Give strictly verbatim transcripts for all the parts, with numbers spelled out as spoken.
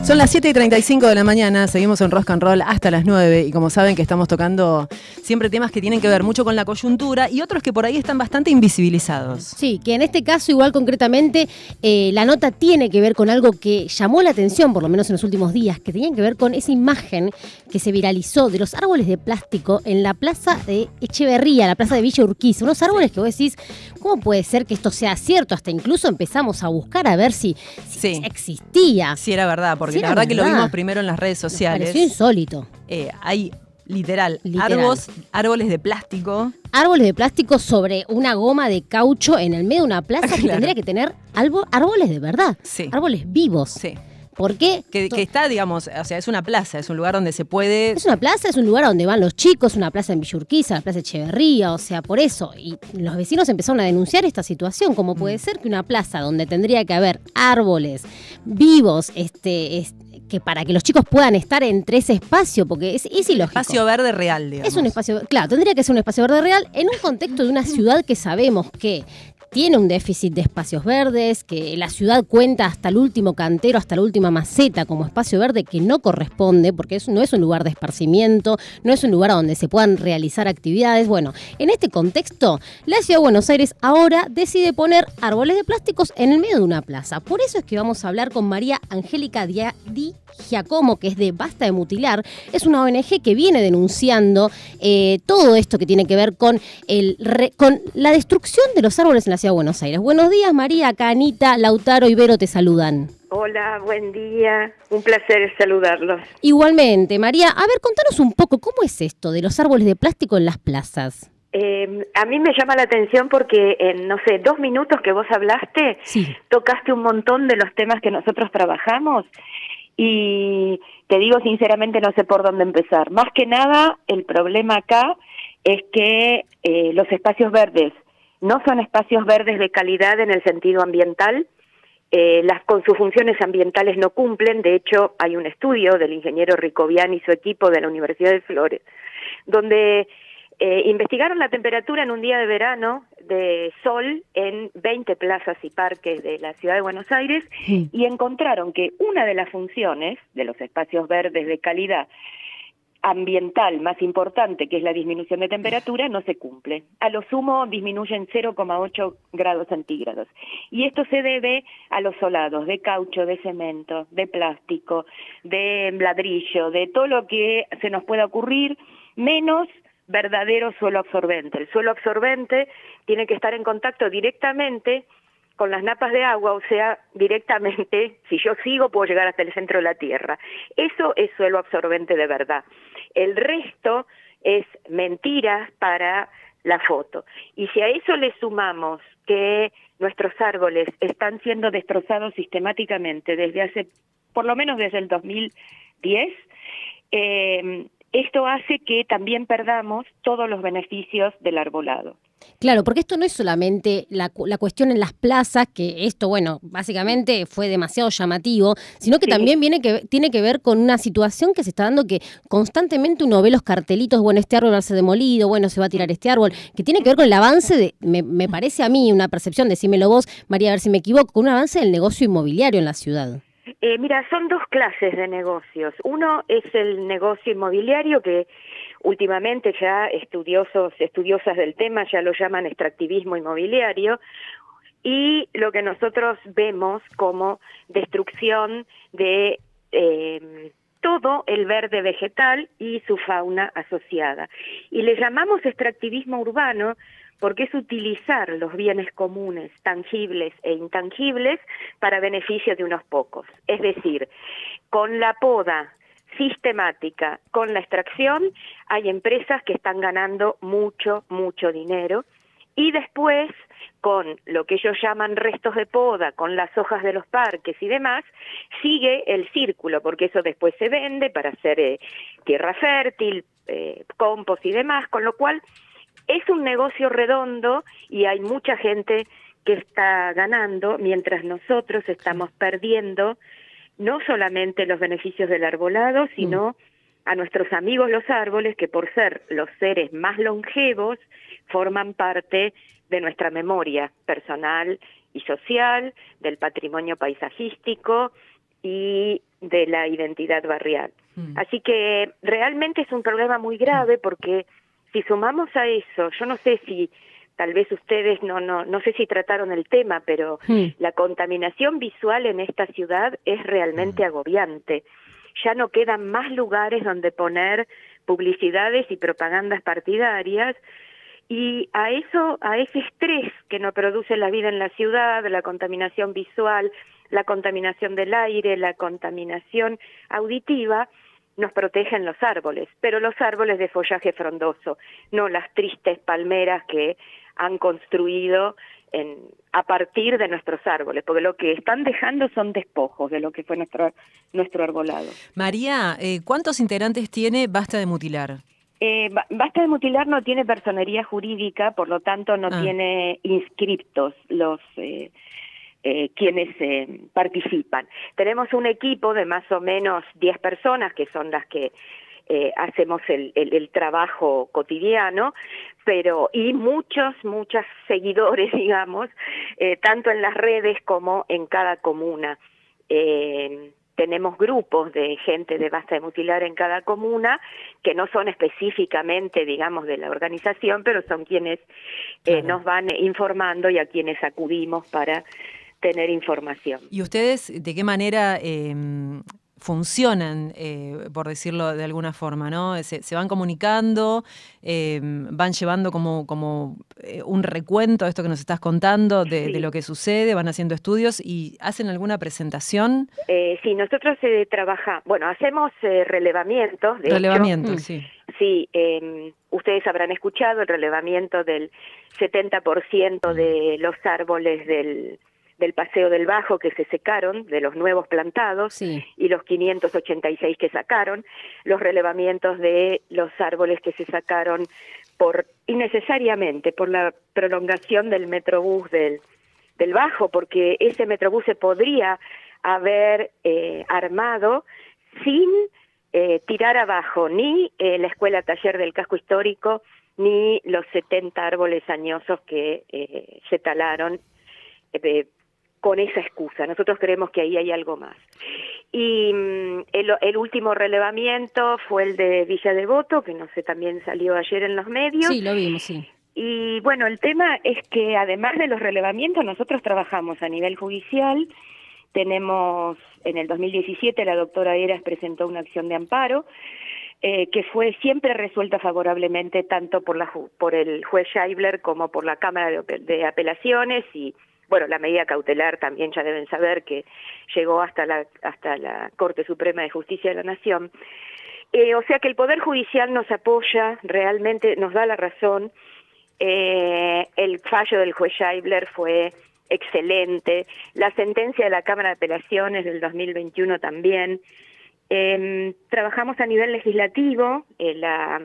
Son las siete y treinta y cinco de la mañana, seguimos en Rock and Roll hasta las nueve y como saben que estamos tocando siempre temas que tienen que ver mucho con la coyuntura y otros que por ahí están bastante invisibilizados. Sí, que en este caso igual concretamente eh, la nota tiene que ver con algo que llamó la atención, por lo menos en los últimos días, que tenía que ver con esa imagen que se viralizó de los árboles de plástico en la plaza de Echeverría, la plaza de Villa Urquiza. Unos árboles que vos decís, ¿cómo puede ser que esto sea cierto? Hasta incluso empezamos a buscar a ver si, si Sí. existía. Sí, era verdad, porque Sí, la era verdad que lo verdad. vimos primero en las redes Nos sociales. pareció insólito. Eh, hay literal, Literal. Árboles, árboles de plástico. Árboles de plástico sobre una goma de caucho en el medio de una plaza que Claro. tendría que tener algo, árboles de verdad, Sí. árboles vivos. Sí. ¿Por qué? Que, que está, digamos, o sea, es una plaza, es un lugar donde se puede... Es una plaza, es un lugar a donde van los chicos, una plaza en Villa Urquiza, la plaza Echeverría, o sea, por eso. Y los vecinos empezaron a denunciar esta situación, como puede ser que una plaza donde tendría que haber árboles vivos, este, es- que para que los chicos puedan estar entre ese espacio, porque es, es ilógico. Espacio verde real, digamos. Es un espacio, claro, tendría que ser un espacio verde real en un contexto de una ciudad que sabemos que tiene un déficit de espacios verdes, que la ciudad cuenta hasta el último cantero, hasta la última maceta como espacio verde que no corresponde, porque eso no es un lugar de esparcimiento, no es un lugar a donde se puedan realizar actividades. Bueno, en este contexto, la Ciudad de Buenos Aires ahora decide poner árboles de plásticos en el medio de una plaza. Por eso es que vamos a hablar con María Angélica Dia- Di Giacomo, que es de Basta de Mutilar. Es una O N G que viene denunciando eh, todo esto que tiene que ver con, el re- con la destrucción de los árboles en la Ciudad de Buenos Aires. Buenos días, María. Acá Anita, Lautaro y Vero te saludan. Hola, buen día. Un placer saludarlos. Igualmente, María, a ver, contanos un poco, ¿cómo es esto de los árboles de plástico en las plazas? Eh, a mí me llama la atención porque en, no sé, dos minutos que vos hablaste, Sí. tocaste un montón de los temas que nosotros trabajamos y te digo sinceramente no sé por dónde empezar. Más que nada, el problema acá es que eh, los espacios verdes no son espacios verdes de calidad en el sentido ambiental. Eh, las con sus funciones ambientales no cumplen. De hecho, hay un estudio del ingeniero Ricoviani y su equipo de la Universidad de Flores, donde eh, investigaron la temperatura en un día de verano de sol en veinte plazas y parques de la Ciudad de Buenos Aires Sí. y encontraron que una de las funciones de los espacios verdes de calidad ambiental más importante, que es la disminución de temperatura, no se cumple. A lo sumo disminuyen cero coma ocho grados centígrados. Y esto se debe a los solados de caucho, de cemento, de plástico, de ladrillo, de todo lo que se nos pueda ocurrir, menos verdadero suelo absorbente. El suelo absorbente tiene que estar en contacto directamente con las napas de agua, o sea, directamente, si yo sigo, puedo llegar hasta el centro de la tierra. Eso es suelo absorbente de verdad. El resto es mentiras para la foto. Y si a eso le sumamos que nuestros árboles están siendo destrozados sistemáticamente desde hace, por lo menos desde el dos mil diez, eh, esto hace que también perdamos todos los beneficios del arbolado. Claro, porque esto no es solamente la, cu- la cuestión en las plazas, que esto, bueno, básicamente fue demasiado llamativo, sino que Sí. también viene que, tiene que ver con una situación que se está dando que constantemente uno ve los cartelitos, bueno, este árbol va a ser demolido, bueno, se va a tirar este árbol, que tiene que ver con el avance de, me, me parece a mí, una percepción, decímelo vos, María, a ver si me equivoco, con un avance del negocio inmobiliario en la ciudad. Eh, mira, son dos clases de negocios. Uno es el negocio inmobiliario que últimamente ya estudiosos, estudiosas del tema ya lo llaman extractivismo inmobiliario, y lo que nosotros vemos como destrucción de eh, todo el verde vegetal y su fauna asociada. Y le llamamos extractivismo urbano porque es utilizar los bienes comunes, tangibles e intangibles, para beneficio de unos pocos. Es decir, con la poda sistemática, con la extracción, hay empresas que están ganando mucho, mucho dinero, y después, con lo que ellos llaman restos de poda, con las hojas de los parques y demás, sigue el círculo, porque eso después se vende para hacer eh, tierra fértil, eh, compost y demás, con lo cual es un negocio redondo y hay mucha gente que está ganando, mientras nosotros estamos perdiendo no solamente los beneficios del arbolado, sino a nuestros amigos los árboles, que por ser los seres más longevos, forman parte de nuestra memoria personal y social, del patrimonio paisajístico, y de la identidad barrial. Mm. Así que realmente es un problema muy grave porque si sumamos a eso, yo no sé si tal vez ustedes no no no sé si trataron el tema, pero Hmm. la contaminación visual en esta ciudad es realmente agobiante. Ya no quedan más lugares donde poner publicidades y propagandas partidarias, y a eso, a ese estrés que nos produce la vida en la ciudad, la contaminación visual, la contaminación del aire, la contaminación auditiva, nos protegen los árboles, pero los árboles de follaje frondoso, no las tristes palmeras que han construido en, a partir de nuestros árboles, porque lo que están dejando son despojos de lo que fue nuestro, nuestro arbolado. María, eh, ¿cuántos integrantes tiene Basta de Mutilar? Eh, Basta de Mutilar no tiene personería jurídica, por lo tanto no Ah. tiene inscriptos los eh, eh, quienes eh, participan. Tenemos un equipo de más o menos diez personas, que son las que eh, hacemos el, el, el trabajo cotidiano, pero y muchos, muchos seguidores, digamos, eh, tanto en las redes como en cada comuna. Eh, tenemos grupos de gente de Basta de Mutilar en cada comuna, que no son específicamente, digamos, de la organización, pero son quienes eh, Claro. nos van informando y a quienes acudimos para tener información. ¿Y ustedes de qué manera eh, funcionan, eh, por decirlo de alguna forma, ¿no? Se, se van comunicando, eh, van llevando como, como eh, un recuento de esto que nos estás contando, de, Sí. de lo que sucede, van haciendo estudios y hacen alguna presentación. Eh, sí, nosotros eh, trabajamos, bueno, hacemos eh, relevamientos. De Relevamiento, hecho, sí. Sí, eh, ustedes habrán escuchado el relevamiento del setenta por ciento de los árboles del, del Paseo del Bajo que se secaron, de los nuevos plantados, Sí. y los quinientos ochenta y seis que sacaron, los relevamientos de los árboles que se sacaron por innecesariamente, por la prolongación del Metrobús del, del Bajo, porque ese Metrobús se podría haber eh, armado sin eh, tirar abajo ni eh, la escuela taller del casco histórico, ni los setenta árboles añosos que eh, se talaron eh, con esa excusa. Nosotros creemos que ahí hay algo más. Y mm, el, el último relevamiento fue el de Villa Devoto, que no sé, también salió ayer en los medios. Sí, lo vimos, sí. Y bueno, el tema es que además de los relevamientos, nosotros trabajamos a nivel judicial. Tenemos, en el dos mil diecisiete, la doctora Eras presentó una acción de amparo, eh, que fue siempre resuelta favorablemente tanto por, la, por el juez Scheibler como por la Cámara de, de Apelaciones, y bueno, la medida cautelar también ya deben saber que llegó hasta la, hasta la Corte Suprema de Justicia de la Nación. Eh, o sea que el Poder Judicial nos apoya, realmente nos da la razón. Eh, el fallo del juez Scheibler fue excelente, la sentencia de la Cámara de Apelaciones del dos mil veintiuno también. Eh, trabajamos a nivel legislativo, eh, la,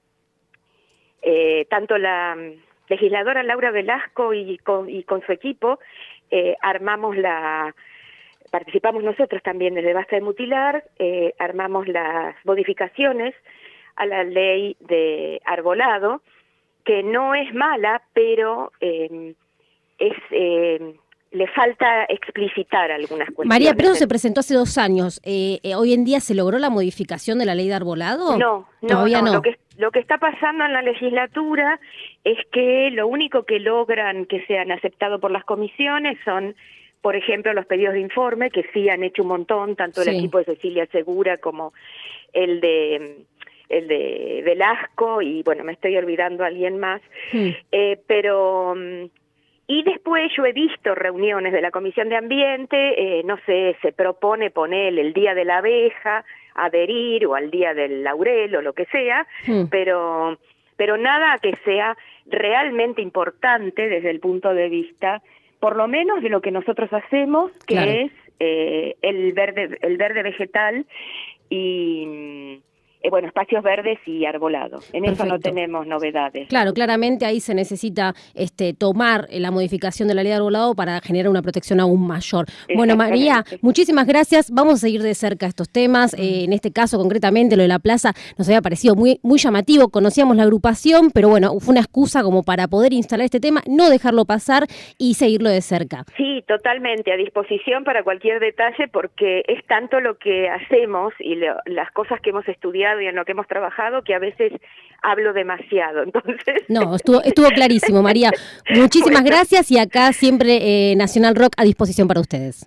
eh, tanto la legisladora Laura Velasco y con, y con su equipo eh, armamos la, participamos nosotros también desde Basta de Mutilar, eh, armamos las modificaciones a la ley de arbolado, que no es mala, pero eh, es eh, le falta explicitar algunas cuestiones. María, pero eso se presentó hace dos años. Eh, eh, ¿Hoy en día se logró la modificación de la ley de arbolado? No, no, Todavía no. no. Lo que, lo que está pasando en la legislatura es que lo único que logran que sean aceptados por las comisiones son, por ejemplo, los pedidos de informe, que sí han hecho un montón, tanto el Sí. equipo de Cecilia Segura como el de el de Velasco, y bueno, me estoy olvidando a alguien más, Hmm. eh, pero... Y después yo he visto reuniones de la Comisión de Ambiente, eh, no sé, se propone poner el Día de la Abeja, adherir, o al Día del Laurel, o lo que sea, Hmm. pero, pero nada que sea realmente importante desde el punto de vista, por lo menos de lo que nosotros hacemos, que Claro. es eh, el verde, el verde vegetal y eh, bueno, espacios verdes y arbolado. En Perfecto. eso no tenemos novedades. Claro, claramente ahí se necesita este, tomar la modificación de la ley de arbolado para generar una protección aún mayor. Bueno, María, muchísimas gracias. Vamos a seguir de cerca estos temas. Eh, en este caso, concretamente, lo de la plaza nos había parecido muy, muy llamativo. Conocíamos la agrupación, pero bueno, fue una excusa como para poder instalar este tema, no dejarlo pasar y seguirlo de cerca. Sí, totalmente, a disposición para cualquier detalle, porque es tanto lo que hacemos y lo, las cosas que hemos estudiado y en lo que hemos trabajado, que a veces hablo demasiado. Entonces, no, estuvo, estuvo clarísimo, María. Muchísimas bueno. gracias y acá siempre eh, Nacional Rock a disposición para ustedes.